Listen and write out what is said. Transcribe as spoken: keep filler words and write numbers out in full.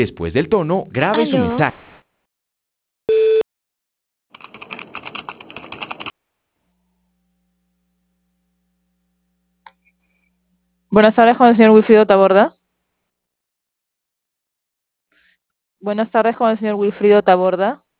Después del tono, grabe su Aló. mensaje. Buenas tardes con el señor Wilfrido Taborda. Buenas tardes con el señor Wilfrido Taborda.